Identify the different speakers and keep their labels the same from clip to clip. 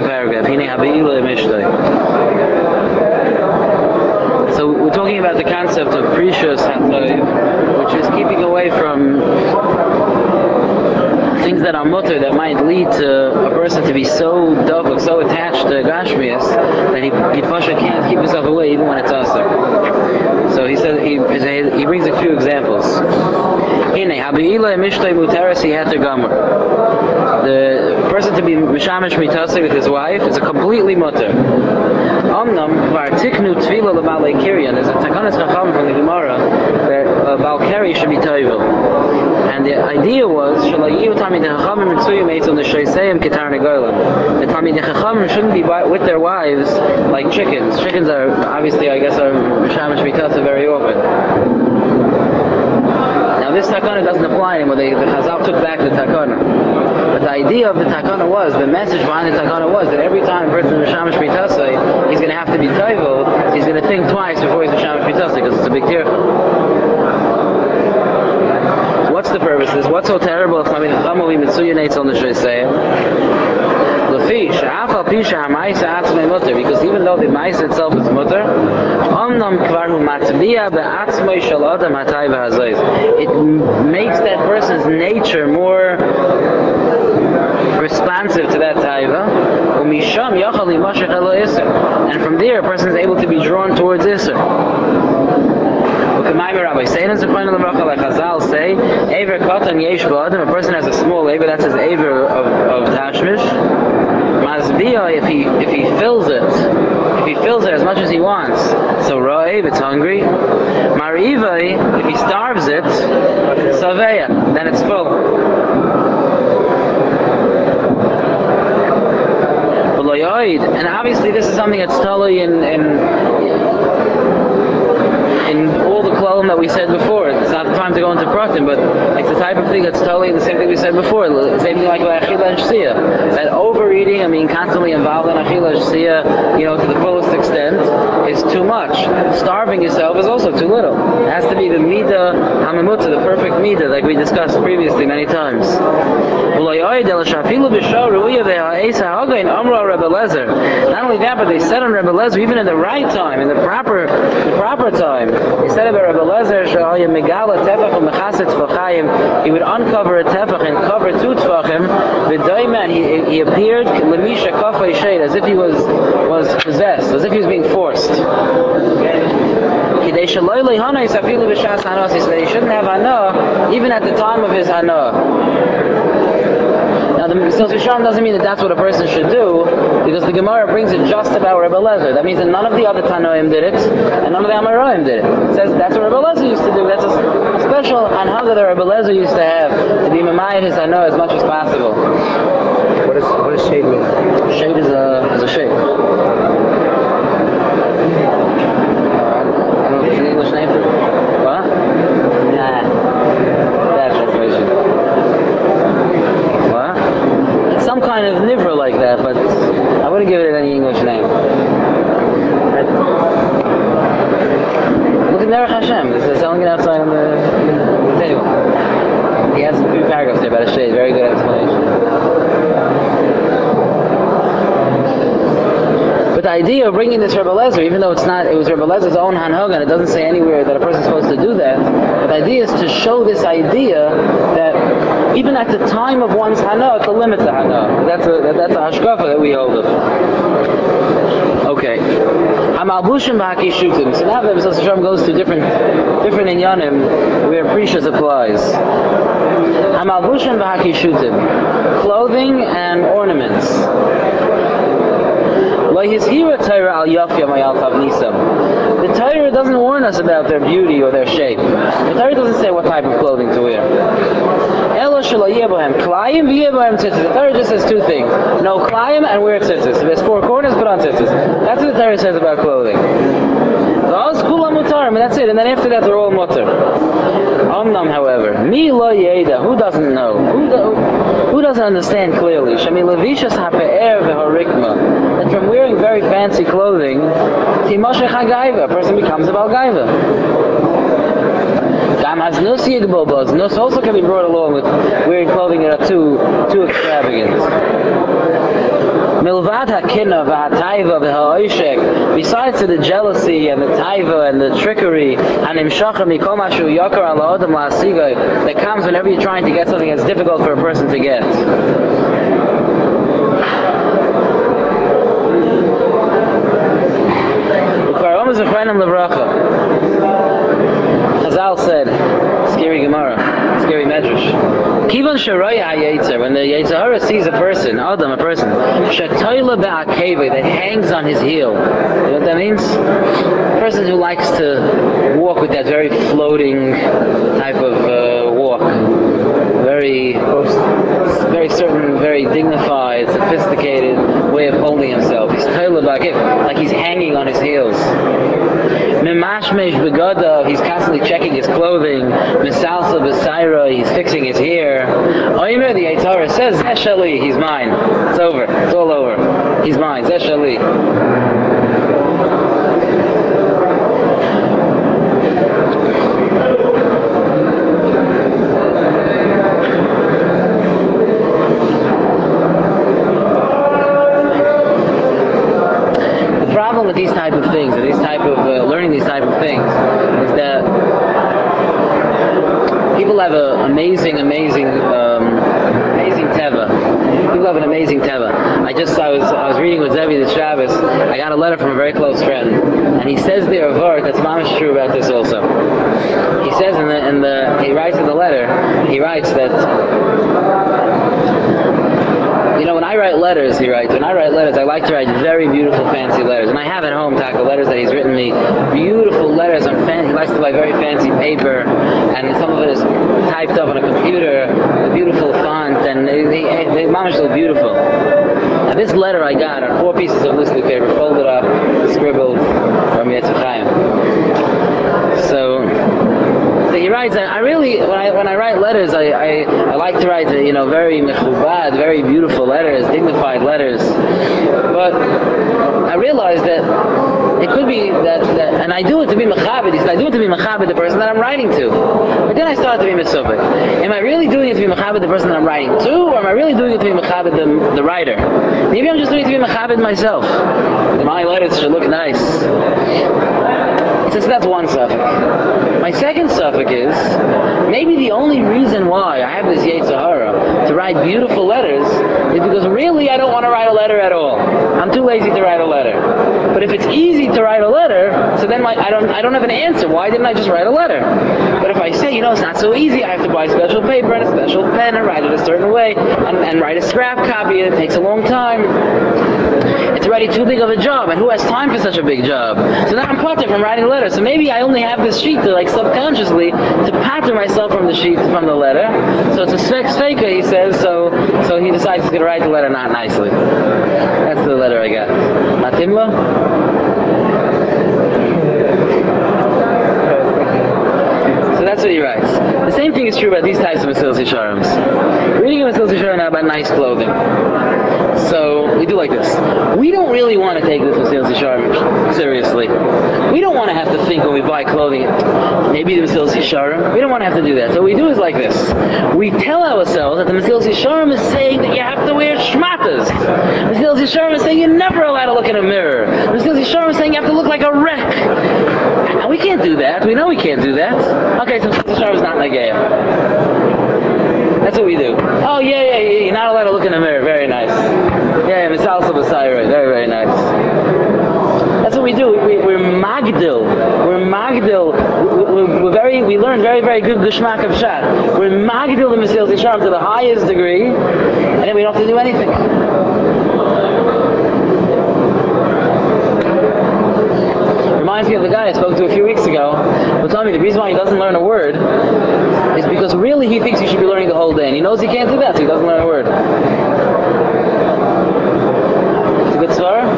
Speaker 1: paragraph. So we're talking about the concept of Precious Hatoiv, which is keeping away from things that are mutter that might lead to a person to be so dovuk, so attached to Gashmias that he can't keep himself away even when it's asr. So he said he brings a few examples. The person to be mishamish mitase with his wife is a completely mutter. Omnam var tiknu tvila lebalei kiryan. There's a takanas chacham from the Gemara that Baal Keri should be toivel. And the idea was shalayu tamid chachamim mitzuyim eitz on the sheiseim ketar negolim. The tamid chachamim shouldn't be with their wives like chickens. Chickens are obviously, I guess, are mishamish mitase very often. Now this takana doesn't apply anymore. The Chazal took back the takana. But the idea of the takana was, the message behind the takana was that every time a person is mishamish mitase, he's going to have to be toivel. He's going to think twice before he's mishamish mitase because it's a big tircha. So what's the purpose? What's so terrible if Tamid Chacham will be mitzuyin eitz on the sheiseim? Because even though the ma'isa itself is mutter, it makes that person's nature more responsive to that taiva, and from there a person is able to be drawn towards Isser. Rabbi saying as a final like Chazal say, Aver Katan Yesh Ba'adam, a person has a small Aver, that's his Aver of Tashmish. Mazbiya, if he fills it as much as he wants, so Ra'ev, it's hungry. Mari'ivai, if he starves it, Saveya, then it's full. And obviously this is something that's totally in all the kolam that we said before. It's not the time to go into pratim, but it's the type of thing that's totally the same thing we said before. The same thing like achila and shtia. That overeating, constantly involved in achila and shtia, to the fullest extent, is too much. Starving yourself is also too little. It has to be the midah hamamutza, the perfect midah, like we discussed previously many times. Not only that, but they said on Rebbe Lezer, even in the right time, in the proper time, they said about Rebbe Lezer, he would uncover a tefach and cover 2 tefachim, and he appeared lemisha kafay shade, as if he was possessed, as if he was being forced. So they shouldn't have hana even at the time of his hana. Now the Mesilas Yesharim doesn't mean that that's what a person should do, because the Gemara brings it just about Rebbe Lezer. That means that none of the other Tanoim did it, and none of the Amoraim did it. It says that's what Rebbe Lezer used to do. That's a special anhaga that Rebbe Lezer used to have, to be mamayit his hana as much as possible.
Speaker 2: What does shade mean?
Speaker 1: Shade is a shade. I don't know if there's an English name for it. What? Nah. Bad translation. What? It's some kind of nivra like that, but I wouldn't give it any English name. Look at Nerech Hashem. They're selling it outside on the table. He has a few paragraphs there about a shade. Very good explanation. But the idea of bringing this Rebbe Lezer, even though it was Rebbe Lezer's own hanhag, and it doesn't say anywhere that a person's supposed to do that, but the idea is to show this idea that even at the time of one's hana, to limit the hana. That's a hashkafa that we hold of. Okay. Hamalbushim b'haki shutim. So now the Mesilas Yesharim goes to different inyanim where precious applies. Hamalbushim b'haki shutim. Clothing and ornaments. The Torah doesn't warn us about their beauty or their shape. The Torah doesn't say what type of clothing to wear. The Torah just says 2 things. No klayim and wear tzitzis. If there's 4 corners, put on tzitzis. That's what the Torah says about clothing. And that's it. And then after that, they're all mutter. Omnam, however, who doesn't know? Who doesn't understand clearly? That from wearing very fancy clothing, a person becomes a Baal Gaiva. Nus also can be brought along with wearing clothing that are too extravagant. Milvad hakina v'hataiva v'ha'oshek. Besides to the jealousy and the taiva and the trickery, hanimshacha mikol mashu yakar ala adam la'asiga, that comes whenever you're trying to get something that's difficult for a person to get. Chazal said, scary Gemara, scary Medrash. Kivan Sharaya HaYetzer, when the Yetzer Hara sees a person, Adam, a person, Shatoila Ba'akeva, that hangs on his heel. You know what that means? A person who likes to walk with that very floating type of walk. Very certain, very dignified, sophisticated way of holding himself. He's Toila Ba'akeva, like he's hanging on his heels. Mimashmesh begadav, he's constantly checking his clothing. Misalsa b'saira, he's fixing his hair. Oimer, the Yetzer Hara says, Zeshali, he's mine. It's over. It's all over. He's mine. Zeshali. The problem with these type of things, and these type of learning these type of things, is that people have an amazing teva. People have an amazing teva. I was reading with Zevi this Shabbos. I got a letter from a very close friend, and he says there a word that's mamish true about this also. He says he writes in the letter, he writes that, you know, when I write letters, he writes, I like to write very beautiful, fancy letters. And I have at home, Taka, letters that he's written me, beautiful letters on he likes to buy very fancy paper, and some of it is typed up on a computer, a beautiful font, and they managed to look beautiful. And this letter I got on 4 pieces of loose leaf paper, folded up, scribbled, from Yetzer Chaim. So he writes, I really, when I write letters, I like to write, very mechubad, very beautiful letters, dignified letters. But I realized that it could be that, and I do it to be mechabed. I do it to be mechabed the person that I'm writing to. But then I started to be misubik. Am I really doing it to be mechabed the person that I'm writing to, or am I really doing it to be mechabed the writer? Maybe I'm just doing it to be mechabed myself. My letters should look nice. So that's one suffix. My second suffix is, maybe the only reason why I have this Yetzer Hara to write beautiful letters is because really I don't want to write a letter at all. I'm too lazy to write a letter. But if it's easy to write a letter, so then I don't have an answer. Why didn't I just write a letter? But if I say, it's not so easy, I have to buy special paper and a special pen and write it a certain way and write a scrap copy, and it takes a long time. It's already too big of a job, and who has time for such a big job? So now I'm caught from writing letters. So maybe I only have this sheet to subconsciously to pattern myself from the letter. So it's a sveka, he says. So he decides he's going to write the letter not nicely. That's the letter I got. Matimlo? So that's what he writes. The same thing is true about these types of Mesilas Yesharams. Reading a Mesilas Yesharim now about nice clothing. So we do like this. We don't really want to take this Mesilas Yesharim seriously. We don't want to have to think when we buy clothing, maybe the Mesilas Yesharim. We don't want to have to do that. So what we do is like this. We tell ourselves that the Mesilas Yesharim is saying that you have to wear shmatas. The Mesilas Yesharim is saying you're never allowed to look in a mirror. The Mesilas Yesharim is saying you have to look like a wreck. And we can't do that. We know we can't do that. Okay, so Mesilas Yesharim is not Nagaya. That's what we do. Oh, yeah, you're not allowed to look in the mirror. Very nice. Yeah, Misalsa B'Saira. Very, very nice. That's what we do. We're magdil. We're magdil. We learn very, very good Geshmak of Pshat. We're magdil the Mesilas Yesharim to the highest degree, and then we don't have to do anything. Reminds me of the guy I spoke to a few weeks ago who told me the reason why he doesn't learn a word is because really he thinks he should be learning the whole day, and he knows he can't do that, so he doesn't learn a word. It's a good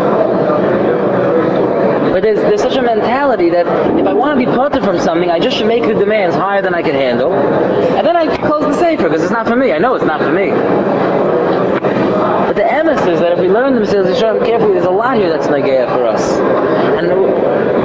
Speaker 1: svara. But there's such a mentality that if I want to be potter from something, I just should make the demands higher than I can handle, and then I close the sefer because it's not for me. I know it's not for me. But the emes is that if we learn the Mesilas Yesharim carefully, there's a lot here that's nagaya for us. And